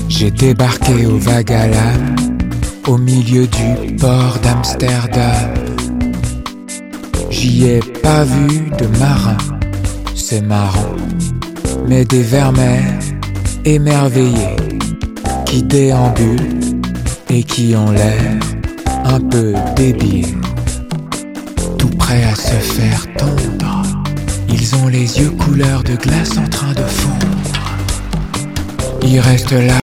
J'ai débarqué au Vagala, au milieu du port d'Amsterdam. J'y ai pas vu de marins, c'est marrant, mais des vermeils émerveillés qui déambulent et qui ont l'air un peu débiles, tout prêts à se faire tondre. Ils ont les yeux couleur de glace en train de fondre. Ils restent là